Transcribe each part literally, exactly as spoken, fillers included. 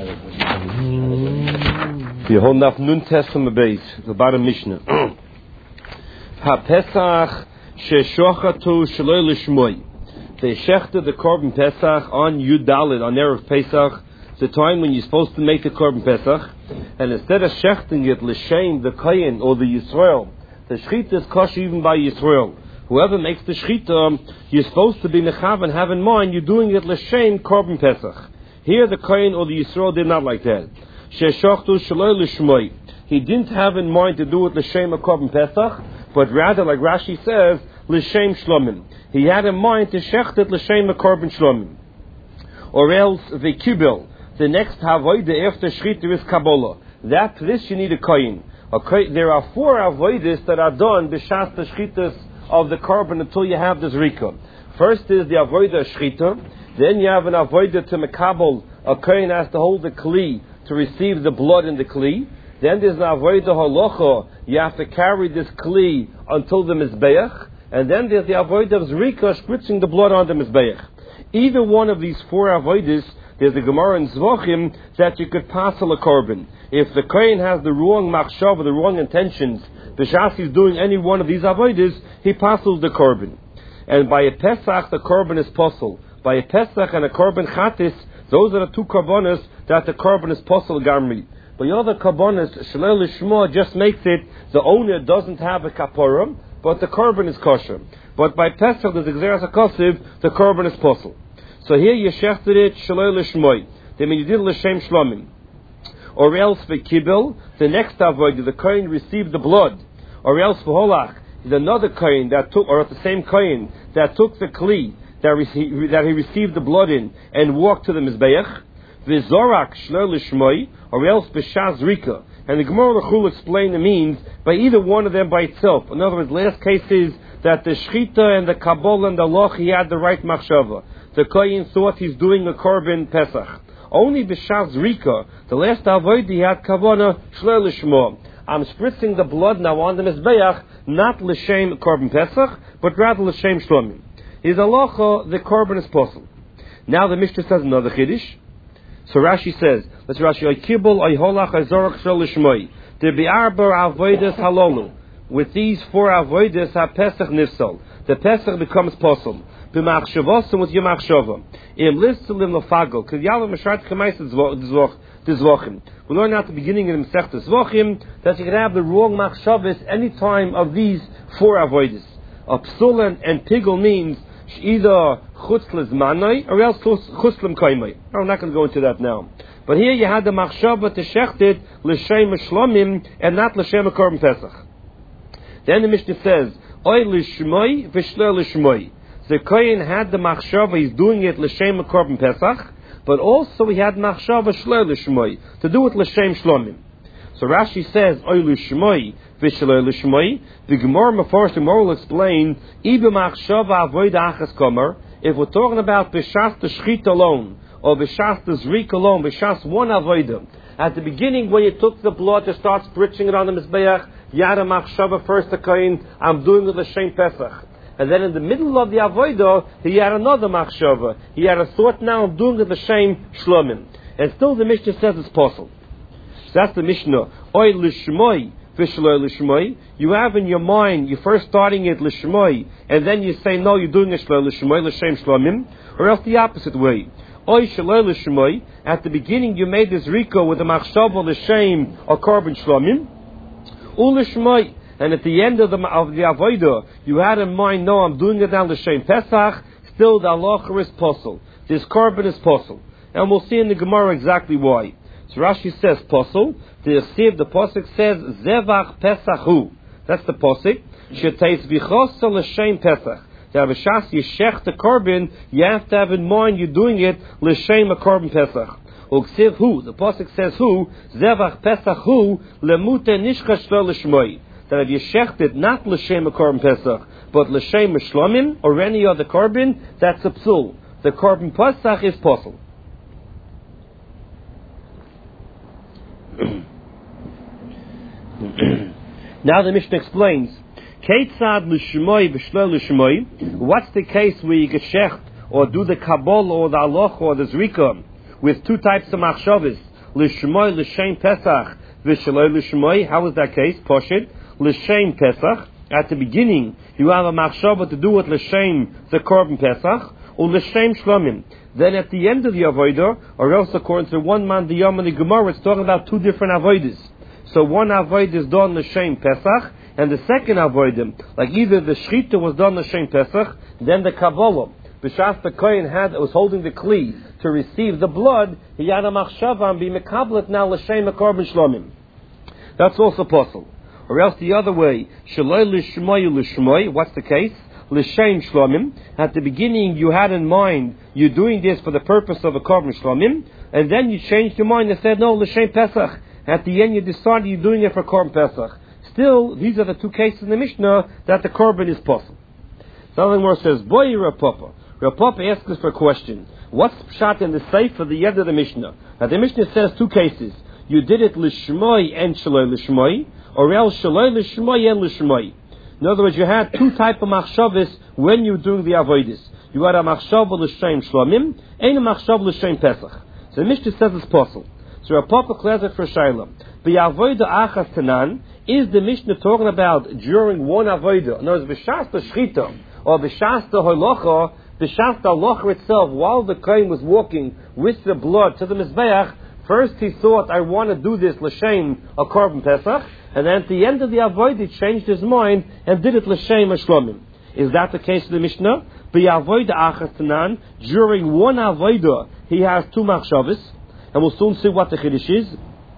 Wir holen auf nun Testament base, the bottom Mishnah. Ha Pesach sheshochatu shloi lishmoi. They shechted the Korban Pesach on Yud Daled, on Erev Pesach, the time when you're supposed to make the Korban Pesach, and instead of shechting it l'shem the Kohen or the Yisrael, the Shechita is kosher even by Yisrael. Whoever makes the Shechita, you're supposed to be mechav and have in mind you're doing it l'shem Korban Pesach. Here the Kohen or the Yisrael did not like that. Sheshachtu shaloi lishmoi. He didn't have in mind to do it l'shem a Korban Pesach, but rather, like Rashi says, l'shem shlomim. He had in mind to shecht it l'shem a Korban shlomim. Or else the kibel. The next avodah after shechita is kabbalah. That for this you need a kohen. Okay, there are four avodas that are done b'shas the shechitas of the Korban until you have the zrika. First is the avodah shechita. Then you have an avodah to mekabel. A kohen has to hold the kli to receive the blood in the kli. Then there's an avodah halacha. You have to carry this kli until the mizbeach. And then there's the avodah of zrika, spritzing the blood on the mizbeach. Either one of these four avodas, there's a Gemara in Zvachim that you could passel a korban. If the kohen has the wrong machshava, the wrong intentions, the shas is doing any one of these avodas, he passels the korban. And by a Pesach, the korban is passel. By a Pesach and a korban chatis, those are the two korbanos that the korban is passel gamri. But the other korbanos, shalei lishma, just makes it the owner doesn't have a kapora, but the korban is kosher. But by Pesach, the Gzeras HaKosiv, the korban is passel. So here you shechted it shaloi lishmoi. Then when you did l'shem shlomim. Or else for kibel, the next avodah, the kohen received the blood. Or else for holach, another kohen that took, or the same kohen that took the kli that, rece- that he received the blood in and walked to the mizbeach. V'zorak shaloi lishmoi. Or else b'shaz rika. And the Gemara L'chul explain the means by either one of them by itself. In other words, last case is that the shechita and the kabbalah and the loch, he had the right machshava. The kohen thought he's doing a korban pesach. Only b'shaz rika, the last avodah, he had kavana shlei lishmo. I'm spritzing the blood now on the mizbeach, not l'shem korban pesach, but rather l'shem shlomim. His halacha, the korban is possible. Now the Mishnah says another chiddush. So Rashi says, let's Rashi, I kibul, I holach, I zorach shel lishmoi. There be arba avodas halolu. With these four avodas, ha pesach nifsal. The pesach becomes possible. B'machshavos and with your machshava. Im listelim lefagel. K'yalam m'shart chemais d'zvochim. We learn at the beginning in Masechta Zvachim that you can have the wrong machshavos any time of these four avodas. A psulan and pigel means either chutz lezmanai or else chutz l'mkaimai. I'm not going to go into that now. But here you had the machshava to shechted l'shem shlomim and not l'shem korban pesach. Then the Mishnah says, oy l'shmoi v'shloi l'shmoi. The kohen had the machshava, he's doing it l'shem korban pesach, but also he had machshava shloi l'shmoi, to do it l'shem shlomim. So Rashi says, oy l'shmoi v'shloi l'shmoi. The Gemara Meforsh, the Gemara will explain, ibe machshava avodah achas komer, if we're talking about b'shas the shchit alone, or b'shas the zrik alone, b'shas one avodah. At the beginning, when you took the blood to start spritzing it on the mizbeach, you had a machshava first, the kohen, I'm doing it l'shem pesach. And then in the middle of the avodah, he had another machshava. He had a thought now of doing it l'shem shlomim. And still the Mishnah says it's possible. So that's the Mishnah. Oy l'shmoi v'shloi l'shmoi. You have in your mind, you're first starting it l'shmoi, and then you say, no, you're doing it shloi l'shmoi, l'shem shlomim. Or else the opposite way. Oy shloi l'shmoi. At the beginning you made this riko with the machshava l'shem or korban shlomim. U l'shmoi. And at the end of the of the avodah, you had in mind, no, I'm doing it now l'shem pesach. Still, the halacha is possible. This korban is possible, and we'll see in the Gemara exactly why. So Rashi says possible. The Yosef, the pasuk says zevach pesachu. That's the pasuk. Sheteis bichosa l'shem pesach. That b'shas yeshech the korban, you have to have in mind you're doing it l'shem a korban pesach. Uksiv hu. The pasuk says hu zevach pesachu lemute nishcha shlo l'shmoi. That if you shecht it not l'shem a korban pesach, but l'shem a shlomim or any other korban, that's a psul. The korban pesach is possible. Now the Mishnah explains, Keitzad l'shmoi v'shloi l'shmoi. What's the case where you get shecht or do the kabbalah or the aloch or the zrika with two types of machshavas, Lishmoy l'shem Pesach v'shaloi l'shmoy. How is that case? Poshit l'shem Pesach. At the beginning, you have a machshava to do with l'shem the korban Pesach, or l'shem shlomim. Then at the end of the avodah, or else according to one man the Yom and the Gemara, it's talking about two different avodas. So one avodah is done l'shem Pesach, and the second avodah, like either the shchita was done l'shem Pesach, then the Kabbalah. B'shas the Kohen had was holding the kli to receive the blood. He had a machshava and be mekablet now l'shem korban shlomim. That's also possible. Or else the other way, shaloi l'shmoy l'shmoy. What's the case? L'shem shlomim. At the beginning, you had in mind you're doing this for the purpose of a korban shlomim, and then you changed your mind and said no, l'shem Pesach. At the end, you decided you're doing it for korban Pesach. Still, these are the two cases in the Mishnah that the korban is possible. Something more says, boy, Rav Papa. Rav Papa asks us for a question. What's pshat in the seif for the end of the Mishnah? Now the Mishnah says two cases. You did it l'shmoy and shaloi l'shmoy, or else shaloi l'shmoy and l'shmoy. In other words, you had two type of machshavas when you were doing the avodas. You had a machshav l'shem shlomim and a machshav l'shem Pesach. So the Mishnah says it's possible. So Rav Papa clears it for Shaila. The avodah achas tanan, is the Mishnah talking about during one avodah? In other words, b'shas the shchita or b'shas the holacha, b'shas the holacha itself, while the kohen was walking with the blood to the mizbeach. First he thought, I want to do this l'shem a korban Pesach, and then at the end of the avodah he changed his mind and did it l'shem a shlomim. Is that the case of the Mishnah? B'avodah achas tanan, during one avodah he has two machshavas, and we'll soon see what the chiddush is.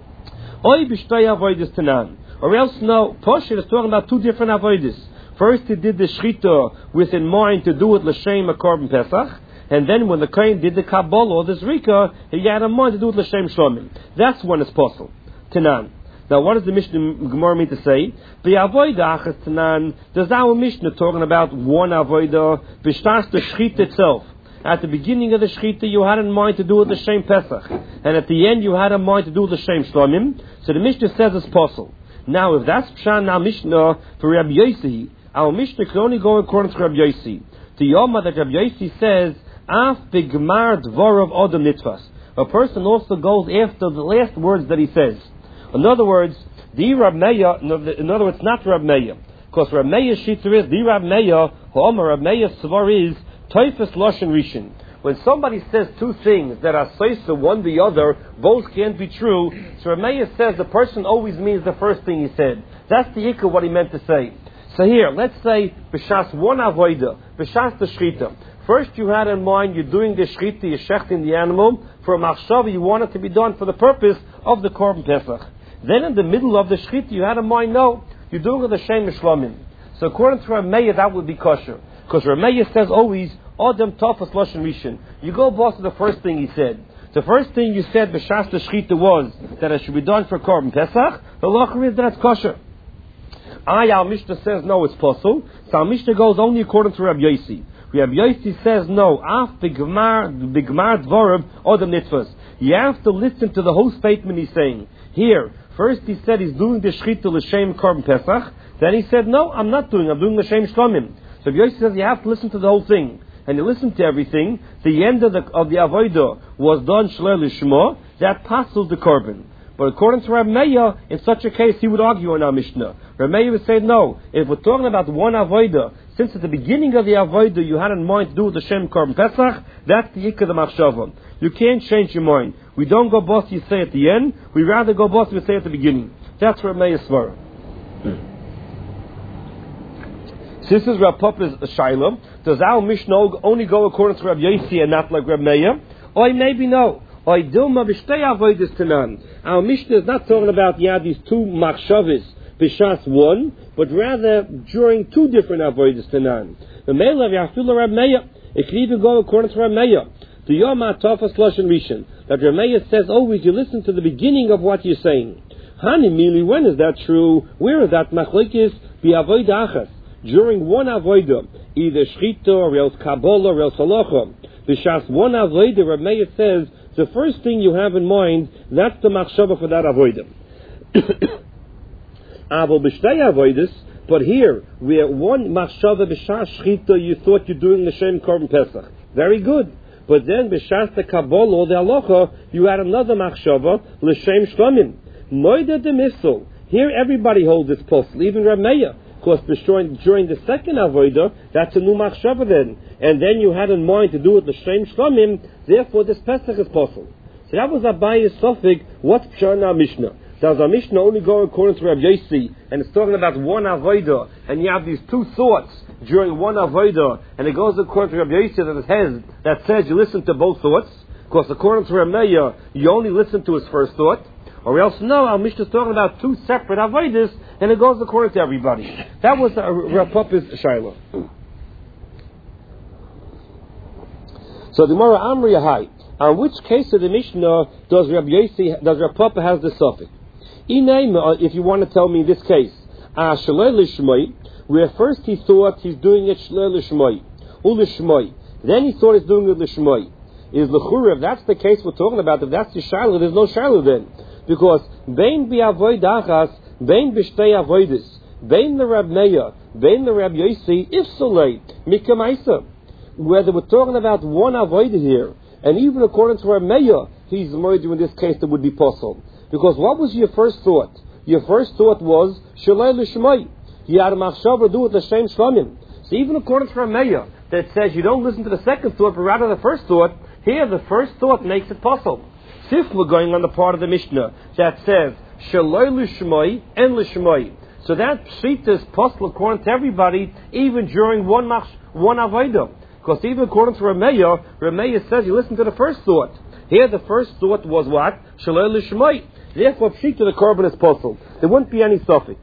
Oy b'shtay avodas tanan, or else no. Poshet is talking about two different avodas. First he did the shchita with in mind to do it l'shem a korban Pesach. And then when the kohen did the Kabbalah or the Zrika, he had in mind to do it l'shem shlomim. That's when it's possible. Tanan. Now what does the Mishnah Gemara mean to say? B'avodah achas tanan. Does our Mishnah talking about one avodah? B'shtas the shchita itself. At the beginning of the shchita you had in mind to do it l'shem Pesach. And at the end you had in mind to do it l'shem shlomim. So the Mishnah says it's possible. Now if that's pshan our Mishnah for Rabbi Yossi, our Mishnah can only go according to Rabbi Yossi. The Yoma that Rabbi Yossi says, Af bigmar dvorav odom nitfas. A person also goes after the last words that he says. In other words, the Rab Meir, in other words, not Rab Meir, because Rab Meir's shitzer is the Rab Meir, Homer Rab Meir's svar is toifus loshen rishon. When somebody says two things that are soisa one the other, both can't be true. So Rab Meir says the person always means the first thing he said. That's the ikka what he meant to say. So here, let's say b'shas one avoida, b'shas the shchita. First you had in mind you're doing the shchita, you're shechting the animal for a machshava, you want it to be done for the purpose of the korban Pesach. Then in the middle of the shchita you had in mind, no, you're doing it the shem shlomim. So according to Rab Meir that would be kosher. Because Rab Meir says always, Adam tafas loshen rishon. You go back to the first thing he said. The first thing you said b'shas the shchita was that it should be done for korban Pesach. The lacher is that it's kosher. I, our Mishnah says no, it's possible. So our Mishnah goes only according to Rabbi Yossi. Rabbi Yossi says no. Af bigmar bigmar dvorav odem nitzvos. You have to listen to the whole statement he's saying. Here, first he said he's doing the shchita l'shem korban Pesach. Then he said no, I'm not doing. I'm doing l'shem shlomim. So Rabbi Yossi says you have to listen to the whole thing. And you listen to everything. The end of the of the avodah was done shlei l'shmo. That passes the korban. But according to Rab Meir, in such a case, he would argue in our Mishnah. Rab Meir would say, no, if we're talking about one avodah, since at the beginning of the avodah you had in mind to do the Shem Korban Pesach, that's the ikka the machshava. You can't change your mind. We don't go boss you say at the end, we rather go boss you say at the beginning. That's Rab Meir's svara. This is Rab Papa's Shaila. Does our Mishnah only go according to Rab Yossi and not like Rab Meir? Or maybe no. Our Mishnah is not talking about yeah these two machshavas b'shas one, but rather during two different avodas tanan. The male of Yafil Rab Meir, it can even go according to Rab Meir. The Yom HaTafas Lashon Rishon, that Rab Meir says always you listen to the beginning of what you're saying. Hani Mili, when is that true? Where is that machlekes b'avodah achas? During one avodah, either shchita or else kabbalah or else halacha. B'shas one avodah, Rab Meir says the first thing you have in mind, that's the machshava for that avodah. Avol b'shtei avodas, but here, where one machshava b'shas shchita, you thought you're doing the Shem Korban Pesach. Very good. But then, b'shas the Kabbalah, the halacha, you had another machshava, l'shem shlamim. Moida de misel. Here everybody holds its posel, even Reb Meir. Because during, during the second avodah, that's a new machshava then. And then you had in mind to do it l'shem shlamim, therefore this Pesach is posel. So that was Abaye's suffix, what's Pshar in our Mishnah? Does our Mishnah only go according to Rabbi Yossi, and it's talking about one avodah, and you have these two thoughts during one avodah, and it goes according to Rabbi Yossi that it has, that says you listen to both thoughts, because according to Rabbi Meir, you only listen to his first thought, or else no, our Mishnah is talking about two separate avodas, and it goes according to everybody. That was uh, Rav Papa's Shiloh. So the Gemara Amri Yahai, on which case of the Mishnah does Rabbi Yossi, does Rav Papa has the suffix? If you want to tell me this case, uh, where first he thought he's doing it shlei l'shmoi, u'l'shmoi, then he thought he's doing it l'shmoi. Is l'chura, if that's the case we're talking about, if that's the shiloh, there's no shiloh then. Because bein bi'avoid achas, bein b'shtei avoidis, bein the Rab Meir, bein the Rab Yossi, if solei, mikamaisa. Whether we're talking about one avoid here, and even according to Rab Meir, he's moidu in this case that would be possible. Because what was your first thought? Your first thought was shalei l'shmoi. You had a machshava do it l'shem shlamim. So even according to Reb Meir, that says you don't listen to the second thought, but rather the first thought. Here, the first thought makes it possible. If we're going on the part of the Mishnah that says shalei l'shmoi and l'shmoi, so that pshita is possible according to everybody, even during one mach, one avodah. Because even according to Reb Meir, Reb Meir says you listen to the first thought. Here, the first thought was what? Shalei l'shmoi. Therefore, pshita the korban is possible. There wouldn't be any suffix.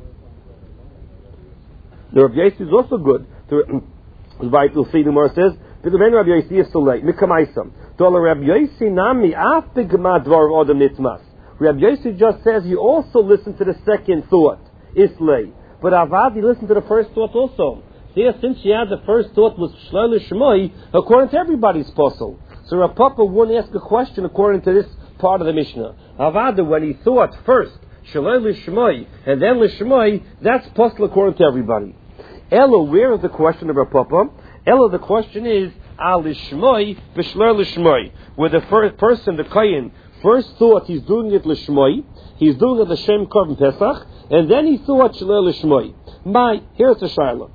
The Rabbi Yossi is also good. Right, we'll see the Gemara says, "The main Rabbi Yossi is so late. Mikamaisam. Dola Rabbi Yossi nami after Gemad Dvar Adam Nitmas. Rabbi Yossi just says you also listen to the second thought. Islay. But Avad, you listen to the first thought also. Here, since you had the first thought was Shlei l'shmoi, according to everybody's possible. So Rav Papa wouldn't ask a question according to this part of the Mishnah. Avada, when he thought first Shalei l'shmoi and then l'shmoi, that's possible according to everybody. Elo, where is the question of Rav Papa? Elo, the question is al l'shmoi v'shlei l'shmoi, where the first person, the kohen, first thought he's doing it l'shmoi, he's doing it l'shem korban pesach, and then he thought shalei l'shmoi. My, here's the shiloh.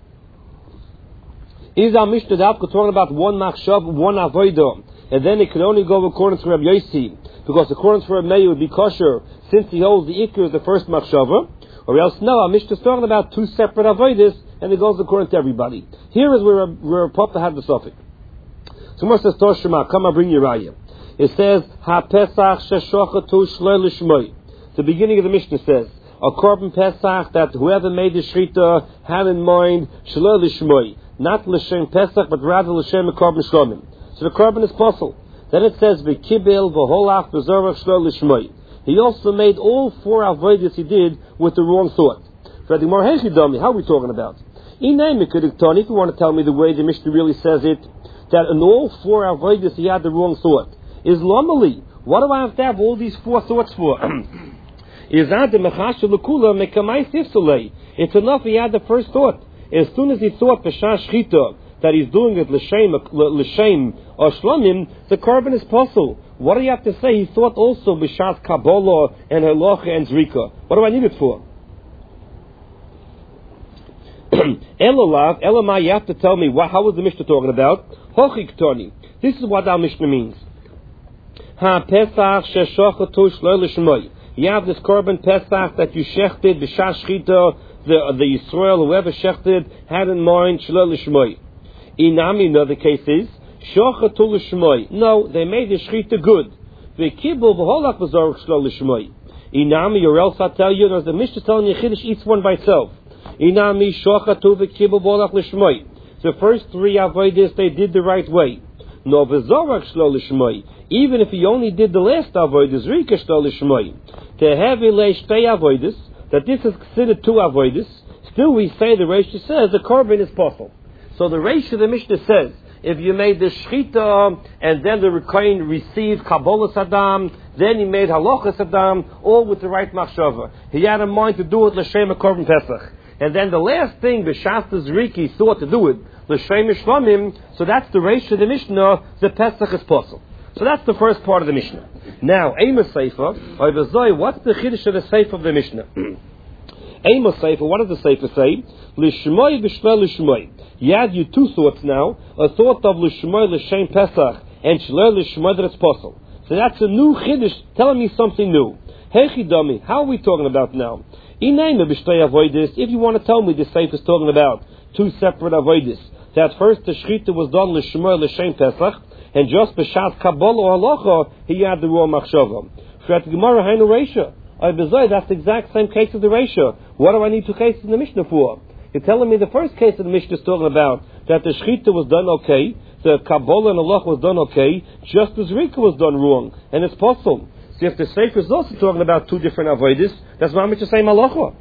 Is our Mishnah Dafka talking about one machshav, one avodah, and then it could only go according to Rabbi Yossi, because according to Rabbi Meir it would be kosher, since he holds the ikr as the first machshava, or else no, our Mishnah is talking about two separate avodas, and it goes according to everybody. Here is where where Papa had the suffix. So Moshe says, Toshima, come and bring your raya. It says, Ha Pesach sheshochatu shlei l'shmoi. The beginning of the Mishnah says, a korban Pesach that whoever made the shrita had in mind shlei l'shmoi. Not l'shem Pesach, but rather l'shem korban shlomim. So the korban is possible. Then it says v'kibel v'holach v'zorach shloi l'shmoi. He also made all four avodas he did with the wrong thought. How are we talking about? If you want to tell me the way the Mishnah really says it, that in all four avodas he had the wrong thought. Is lomali. What do I have to have all these four thoughts for? It's enough he had the first thought. As soon as he thought Pesach Shchita, that he's doing it l'shem, l'shem or shlamim, the korban is possible. What do you have to say? He thought also b'shas Kabbalah and halacha and zrika. What do I need it for? Elolav, Elamai, you have to tell me what, how was the Mishnah talking about? Hochik Toni. This is what our Mishnah means. Ha Pesach sheshachatu shloi l'shmoi. You have this korban Pesach that you shechted b'shas Shchita. The the Yisrael, whoever shechted, had in mind shloi l'shmoi. Inami, no, the case is shachatu l'shmoi. No, they made the shchita good. The kibul v'holach v'zorach shloi l'shmoi. Inami, or else I'll tell you, as the Mishnah is telling you, Chiddush eats one by itself. Inami shachatu v'kibul v'holach l'shmoi. The first three avodas they did the right way. No v'zorach shloi l'shmoi. Even if he only did the last avodas, rika shloi l'shmoi. Tehevi le'shtei avodas. That this is considered two avodas, still we say the Reisha says the korban is possible. So the Reisha, the Mishnah says, if you made the shchita and then the Kohen received Kabbalah Saddam, then he made Halacha Saddam, all with the right machshava. He had in mind to do it l'shem korban Pesach. And then the last thing, b'shas Zriki, thought to do it, l'shem shlomim. So that's the Reish of the Mishnah. The Pesach is possible. So that's the first part of the Mishnah. Now, Amos Sefer, what's the Chiddush of the Sefer of the Mishnah? Amos Sefer, what does the Sefer say? L'shmoi b'shvel l'shmoi. You have you two thoughts now. A thought of l'shmoi l'shem Pesach and shler l'shmoi that it's possible. So that's a new Chiddush telling me something new. Hechi Dami, how are we talking about now? If you want to tell me the Sefer is talking about two separate avoidis, that first the Shechita was done l'shmoi l'shem Pesach, and just b'shat Kabbalah or Halacha, he had the raw machshava. For at Gemara Hainu Reisha, that's the exact same case as the Reisha. What do I need two cases in the Mishnah for? You're telling me the first case of the Mishnah is talking about that the Shechita was done okay, the Kabbalah and Halacha was done okay, just as Rika was done wrong, and it's possible. So if the Sefer is also talking about two different avoidis, that's not much the same halacha.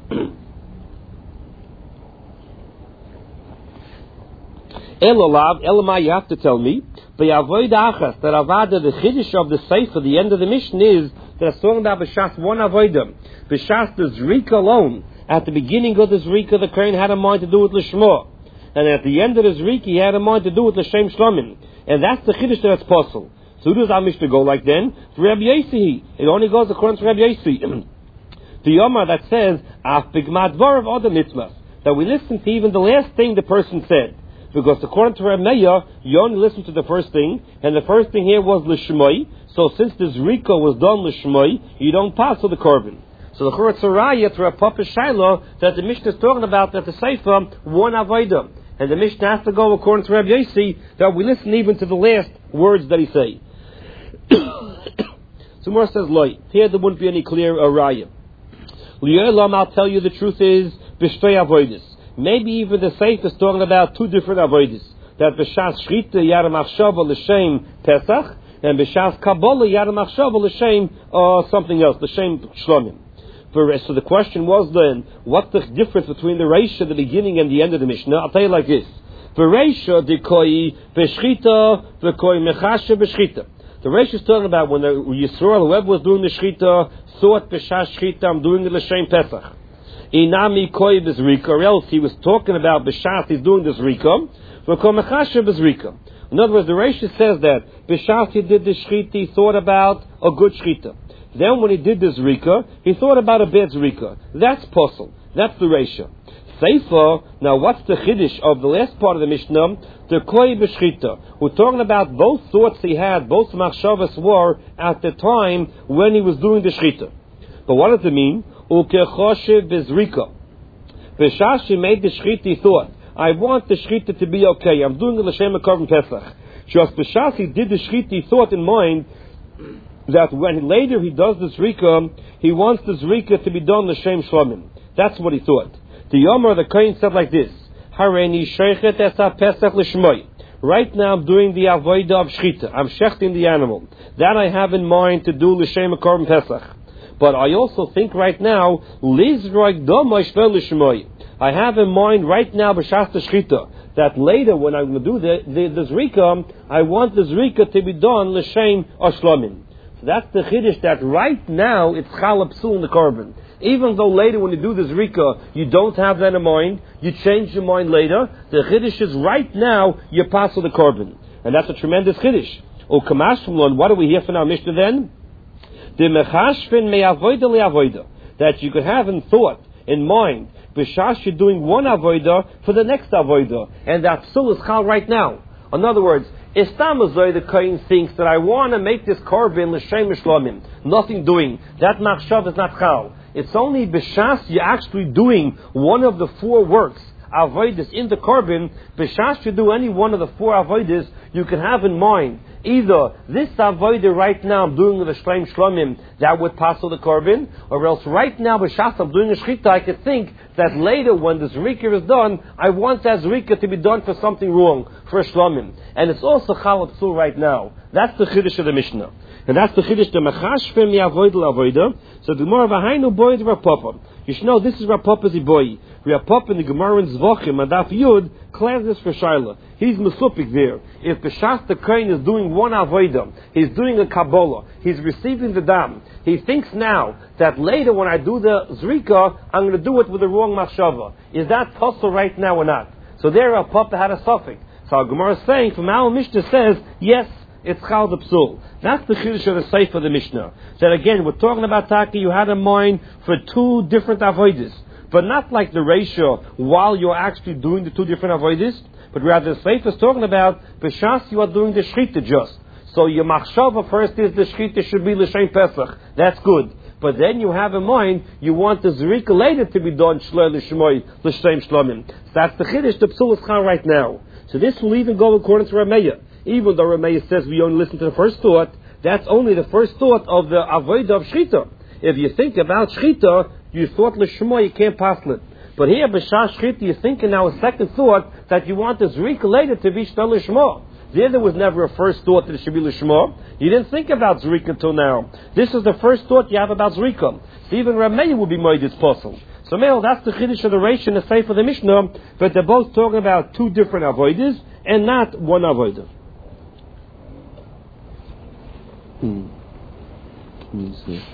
Elolav, Elamai, you have to tell me, by avoid achas, that avada, the chiddush of the Sefer, the end of the mission is that it's talking about b'shas one avodah, b'shas the Zrika alone. At the beginning of the Zrika, the Kohen had a mind to do it l'shmo, and at the end of the Zrika, he had a mind to do it l'shem shlomim, and that's the chiddush that's possible. So does our Mishnah go like then? For Rabbi Yossi, it only goes according to Rabbi Yossi. The Yomar that says, Af bigmad dvarav other mitzvahs, that we listen to even the last thing the person said. Because according to Rabbi Meir, you only listen to the first thing, and the first thing here was l'shmoi. So since this Riko was done l'shmoi, you don't pass to the korban. So the Churatz Arayah to Rav Papa Shiloh that the Mishnah is talking about that the Sefer one avodah, and the Mishnah has to go according to Rabbi Yossi that we listen even to the last words that he say. So more says loy. Here there wouldn't be any clear arayah. Li'olam, I'll tell you the truth is b'shtei avodas. Maybe even the Sefer is talking about two different avodas. That b'shas shchita yad machshava l'shem Pesach, and b'shas Kabbalah yad machshava l'shem uh, something else, l'shem shlomim. So the question was then, what's the difference between the Reisha, the beginning, and the end of the Mishnah? I'll tell you like this: the Reisha dekoi b'shchita, dekoi mechashe b'shchita. The Reish is talking about when the Yisrael, whoever was doing the Shechita, thought B'shas Shechita, I'm doing the L'Shem Pesach. Inami koi b'zrika, or else he was talking about B'shas, he's doing this Rika. In other words, the Reish says that B'shas he did the Shechita, he thought about a good Shechita. Then when he did this Rika, he thought about a bad Rika. That's possible. That's the Reish. Sefer, now what's the chiddush of the last part of the Mishnah? The koi b'shchita. We're talking about both thoughts he had, both machshavas were at the time when he was doing the shchita. But what does it mean? Ukechoshev b'zrika. B'shas he made the shchita, he thought, I want the shchita to be okay. I'm doing the l'shem korban Pesach. Just b'shas he did the shchita, he thought in mind that when later he does the zrika, he wants the zrika to be done l'shem shlomim. That's what he thought. The Yomer, the Kohen said like this: Hareni sheichet esa Pesach l'shmoi. Right now I'm doing the avodah of shchita. I'm shechting the animal. That I have in mind to do l'shem korban Pesach. But I also think right now, lizroik domai shvel l'shmoi. I have in mind right now b'shas shchita that later when I'm going to do the the, the zrika, I want the zrika to be done l'shem ashlomim. So that's the chiddush that right now it's chalap psul in the korban. Even though later when you do this Rika, you don't have that in mind, you change your mind later, the Chiddush is right now, you pass with the Korban. And that's a tremendous Chiddush. O Kamashmlon, what do we hear from our Mishnah then? The Mechashvin me'avoida le'avoida. That you could have in thought, in mind, b'shas you're doing one avoida for the next avoida. And that psul is chal right now. In other words, Istamazoi, the Kohen thinks that I want to make this Korban l'shem shlomim. Nothing doing. That machshav is not chal. It's only b'shas you're actually doing one of the four works, avodas, in the korban. B'shas you do any one of the four avodas, you can have in mind either this avodah right now I'm doing the shleim shlomim, that would pass the korban, or else right now b'shas I'm doing a shchita, I could think that later when the zrika is done, I want that zrika to be done for something wrong, for a shlomim. And it's also chalap psul right now. That's the chiddush of the Mishnah. And that's the chiddush, the mechashvim yavoid l'avoida. So the Gemara v'hainu boy to Rav Papa. You should know this is Rav Papa's boy. Rav Papa in the Gemara in Zvachim, Adaf Yud, declares this for Shaila. He's mesupik there. If B'shas the Kohen is doing one avoida, he's doing a Kabbalah, he's receiving the dam, he thinks now that later when I do the zrika, I'm going to do it with the wrong machshava. Is that possible right now or not? So there, Al Papa had a suffix. So our Gemara is saying, from our Mishnah says, yes, it's Chal the Psul. That's the Chiddush of the Seif of the Mishnah. That again, we're talking about Taki, you had a mind for two different avoiders. But not like the ratio while you're actually doing the two different avoiders, but rather the Seif is talking about, B'shas you are doing the Shechita just. So your Machshava first is the Shechita should be L'Shem Pesach. That's good. But then you have in mind, you want the Zerika later to be done Shloi L'Shmoi, L'Shem Shlomim. So that's the Chiddush, the Psul is Chal right now. So this will even go according to Rameya. Even though Rameya says we only listen to the first thought, that's only the first thought of the Avodah of Shechita. If you think about Shechita, you thought L'Shmoi, you can't pass it. But here, B'shas Shechita, you're thinking now a second thought that you want the Zerika later to be Shloi L'Shmoi. There, there was never a first thought that it should be L'Shma. You didn't think about Zrika until now. This is the first thought you have about Zrika. So even Rameya will be made it's possible. So Mel, that's the Chiddush of the Reish and the Seif of the Mishnah, but they're both talking about two different avoiders and not one avoider. Hmm. Let me see.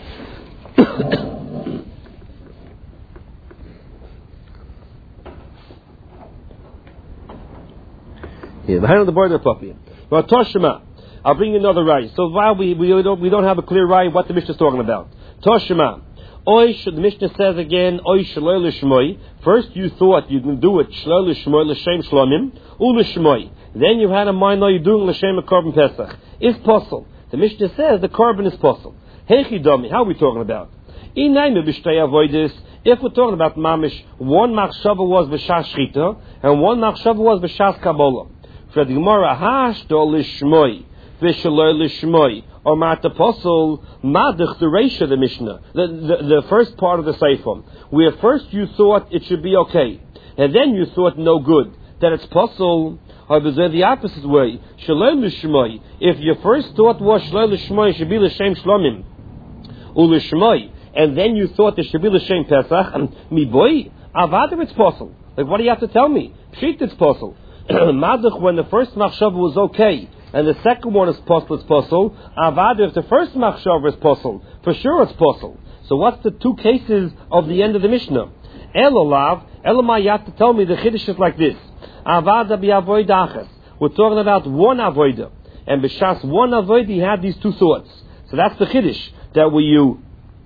Yeah, behind the border puppy. Well, Toshima, I'll bring you another right. So while we we don't we don't have a clear right what the Mishnah is talking about. Toshima, Oish, the Mishnah says again, Oish Shloi L'Shmoi. First you thought you can do it Shloi L'Shmoi L'Shem Shlomim U L'Shmoi. Then you had a mind now you're doing L'Shem a Korban Pesach. If possible, the Mishnah says the Korban is possible. Hechi Domi, how are we talking about? Inaime B'Shtei Avoidis. If we're talking about Mamish, one Machshava was B'Shas Shchita and one Machshava was B'Shas Kabbalah. For the Gemara, Hashdo Lishmoi, Vishaloi Lishmoi, or Mat Apostle, Madach the Reisha the Mishnah, the, the, the first part of the Seifim, where first you thought it should be okay, and then you thought no good, that it's possible, or was there the opposite way, Shaloi Lishmoi, if your first thought was Shaloi Lishmoi, it should be L'Shem Shlomim, Ulishmoi, and then you thought it should be L'Shem Pesach, and mi boy, Avadim it's possible. Like, what do you have to tell me? Pshit it's possible. Madach, when the first machshava was okay, and the second one is possible, it's possible. Avad, if the first machshava is possible, for sure it's possible. So what's the two cases of the end of the Mishnah? Elolav, Elamai, you have to tell me the Chiddush is like this. Avada bi'avoidachas. We're talking about one avoida. And b'shas one avoida, he had these two thoughts. So that's the Chiddush, that we you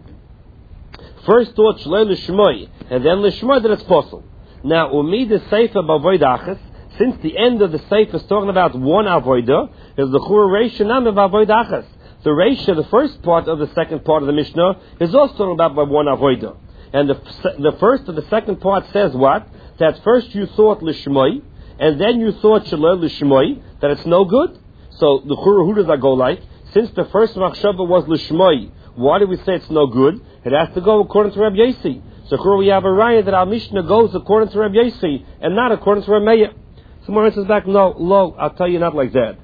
first thought Shloi L'Shmoi, and then L'Shmoi, that it's possible. Now, umi the Sefer b'avoidachas, since the end of the Seif is talking about one avoida, is the Chur Reisha Nam of Avoidachas. The Reisha, the first part of the second part of the Mishnah, is also talking about by one avoida. And the the first of the second part says what? That first you thought Lishmoi, and then you thought Shaloi Lishmoi, that it's no good. So the Chur, who does that go like? Since the first Machshava was Lishmoi, why do we say it's no good? It has to go according to Rabbi Yossi. So Chur, we have a raya that our Mishnah goes according to Rabbi Yossi, and not according to Rameya. Someone answers back, no, lo, I'll tell you not like that.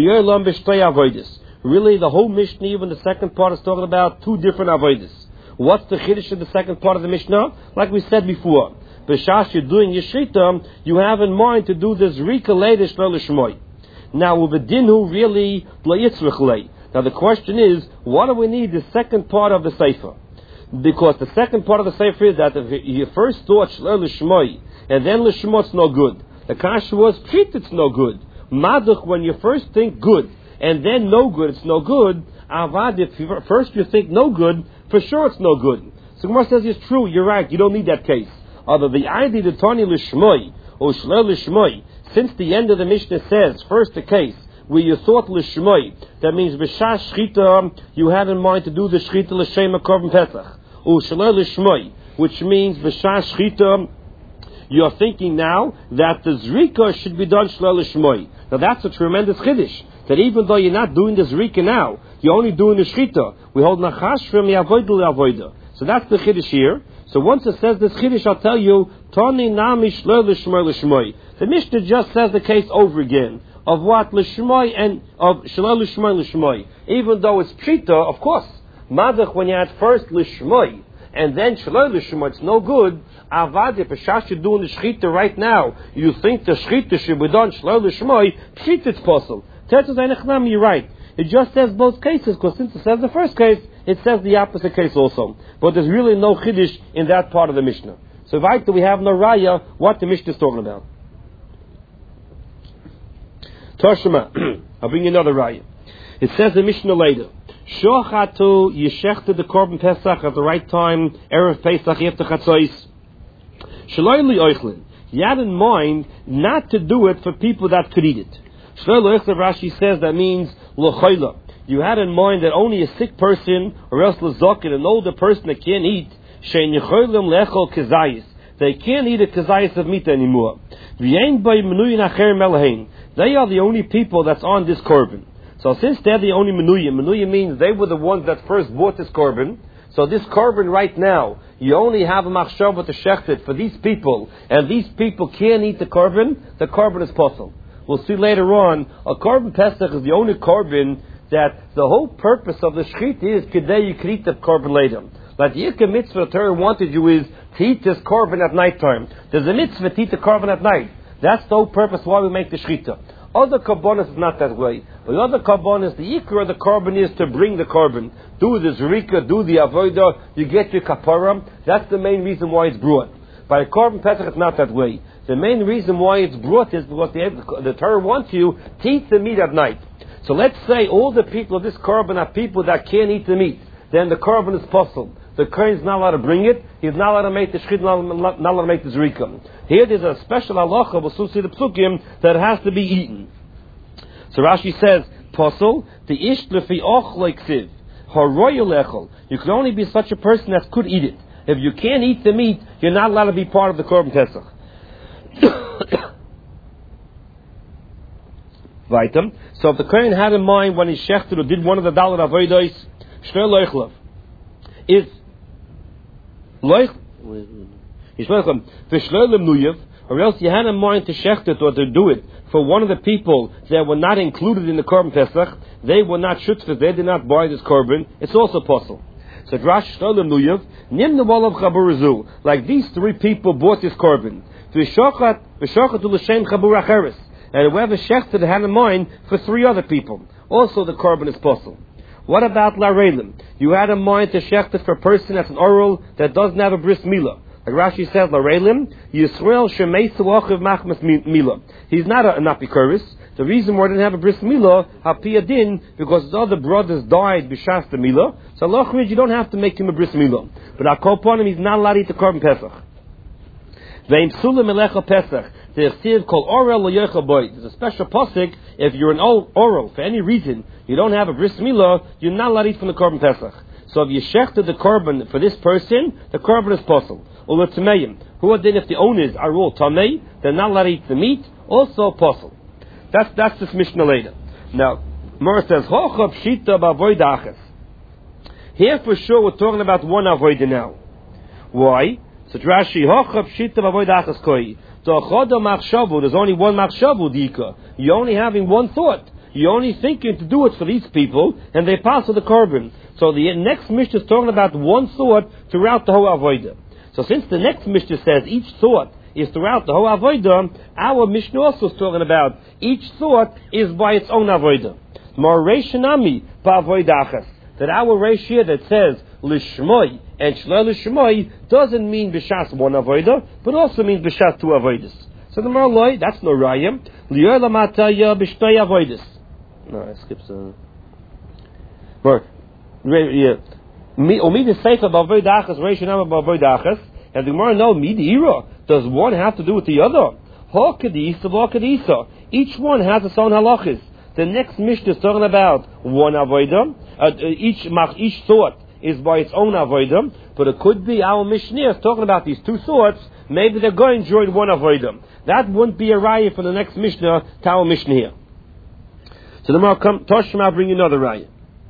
Really, the whole Mishnah, even the second part, is talking about two different avoiders. What's the Chiddush in the second part of the Mishnah? Like we said before, b'shas you're doing your Shechita, you have in mind to do this Rika later Shloi L'Shmoi. Now, with the Dinu, really, now the question is, what do we need the second part of the Sefer? Because the second part of the Sefer is that if you first thought Shloi L'Shmoi, and then L'Shmoi, it's no good. The kasha was, treat it's no good. Maduch, when you first think good, and then no good, it's no good. Avad, if you, first you think no good, for sure it's no good. So Gemara says it's true, you're right, you don't need that case. Although the idea the Tani L'Shmoi, or Shloi L'Shmoi, since the end of the Mishnah says, first the case, where you thought L'Shmoi, that means B'shas Shchita, you had in mind to do the Shchita L'Shem HaKorban Pesach. Or Shloi L'Shmoi, which means B'shas Shchita, you're thinking now that the Zrika should be done Shloi L'Shmoi. Now that's a tremendous Chiddush. That even though you're not doing the Zrika now, you're only doing the Shchita. We hold Nachash from the Avodah L'Avodah. So that's the Chiddush here. So once it says this Chiddush, I'll tell you, Tani Nami Shloi L'Shmoi L'Shmoi. The Mishnah just says the case over again. Of what? L'Shmoi and of Shloi L'Shmoi L'Shmoi. Even though it's Pshita, of course. Madach, when you had first L'Shmoi, and then Shaloi L'Shmoi, it's no good. Avad, if Peshash you're doing the Shechita right now, you think the Shechita should be done Shaloi L'Shmoi, Pshit it's possible. Tetzah Zaynechnam, you're right. It just says both cases, because since it says the first case, it says the opposite case also. But there's really no Chiddush in that part of the Mishnah. So right, we have no Raya what the Mishnah is talking about. Toshima, I'll bring you another raya. It says in Mishnah later, Shochatu yeshechted the korban Pesach at the right time, Erev Pesach after Chatzos. Shaloi li oichlin. He had in mind not to do it for people that could eat it. Shaloi li oichlin, Rashi says, that means l'choila. You had in mind that only a sick person, or else l'zokin, an older person that can't eat, shein yecholim lechol kezayis. They can't eat a kezayis of meat anymore. V'yein bay menuyin acher melahein. They are the only people that's on this korban. So since they're the only menuyim, menuyim means they were the ones that first bought this korban. So this korban right now, you only have a machshava to shecht it for these people, and these people can't eat the korban, the korban is possible. We'll see later on, a korban Pesach is the only korban that the whole purpose of the shechit is kedei you can eat the korban later. Like the Yikah mitzvah the Torah wanted you is to eat this korban at night time. There's a mitzvah to eat the korban at night. That's the whole purpose why we make the shechita. Other korbanos is not that way. But other korbanos, the ikra of the korban is to bring the korban. Do the zrika, do the avodah, you get your kapara. That's the main reason why it's brought. By korban Pesach, it's not that way. The main reason why it's brought is because the, the Torah wants you to eat the meat at night. So let's say all the people of this korban are people that can't eat the meat. Then the korban is possible. The kohen is not allowed to bring it. He's not allowed to make the shechit, not, not, not allowed to make the zrika. Here there's a special halacha, we'll soon see the psukim, that it has to be eaten. So Rashi says, Posel, the ish lefi och leiksiv, haroyu lechol. You can only be such a person that could eat it. If you can't eat the meat, you're not allowed to be part of the korban Pesach. Vaitam. So if the kohen had in mind when he shechted or did one of the dalet avodos, shnei loichlav, is loich, yishloichlav, v'shloilim nuyev, or else you had in mind to shecht it or to do it for one of the people that were not included in the korban Pesach, they were not shutzvah, they did not buy this korban, it's also possible. So Drash Shlolim Nuyev, Nim the wall of Chaburazu, like these three people bought this korban. V'shochat, v'shochat l'shem Chabur Acheres, and whoever shechted had in mind for three other people. Also the korban is possible. What about Larelim? You had in mind to shecht it for a person that's an oral that doesn't have a bris milah. Like Rashi says, Larelim, Yisrael Shemeisu Achiv Machmas Milah. He's not a, an apikoris. The reason why he didn't have a bris milah, Hapiyah Din, because his other brothers died b'shas the milah. So Allah, you don't have to make him a bris milah. But I'll upon him, he's not allowed to eat the korban Pesach. Ve'im sulim elecha Pesach. The Yechsiv called Orel L'Yecha Boy. There's a special pasuk. If you're an oral for any reason, you don't have a bris milah, you're not allowed to eat from the korban Pesach. So if you shechted the korban for this person, the korban is possible. Or Tameim. Who are then if the owners are all Tamei, they're not allowed to eat the meat, also possible. That's that's this Mishnah later. Now, Mora says, Hochav Shita B'Avoidachas. Here for sure we're talking about one avodah now. Why? So Rashi, Hochav Shita B'Avoidachas Koi. So Choda Machshavu, there's only one Machshavu Dika. You're only having one thought. You're only thinking to do it for these people, and they pass on the korban. So the next Mishnah is talking about one thought throughout the whole avodah. So since the next Mishnah says each thought is throughout the whole avodah, our Mishnah also is talking about each thought is by its own avodah. More reishanami ba'avoidachas. That our ratio that says lishmoi and shloi lishmoi doesn't mean b'shas one avodah, but also means b'shas two avodas. So the Marloi, that's no rayim. Liyor lamataya b'shtoi avodas. No, I skipped some. More, yeah. Omid is safe about avoidachas, reishanami ba'avoidachas. And the Gemara knows, Midira, does one have to do with the other? Ha-kadisa, ha-kadisa. Each one has its own halachis. The next Mishnah is talking about one avodah. Uh, each each thought is by its own avodah. But it could be our Mishnah is talking about these two thoughts. Maybe they're going to join one avodah. That wouldn't be a raya for the next Mishnah to our Mishnah here. So the Gemara come, Toshma bring another raya.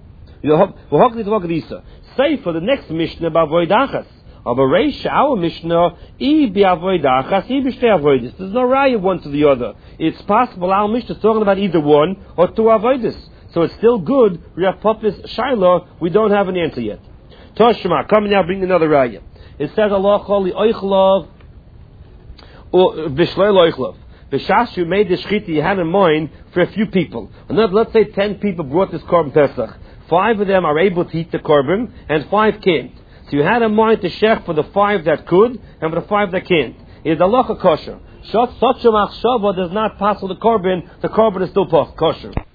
Say for the next Mishnah about avoidachas. Aber Reish, our Mishnah, I bi'avoidachas, I b'shtei avoidis. There's no raya one to the other. It's possible our Mishnah is talking about either one or two avoidis. So it's still good. We have Papis Shaila. We don't have an answer yet. Toshma, come now, bring another raya. It says Allah choli oichlav or b'shlei loichlav. B'shas you made the shchita you had in mind for a few people. Another, let's say ten people brought this korban Pesach. Five of them are able to eat the korban, and five can't. So you had in mind to shech for the five that could and for the five that can't. Is the halacha kosher? such a machshava does not pass the korban, the korban is still kosher.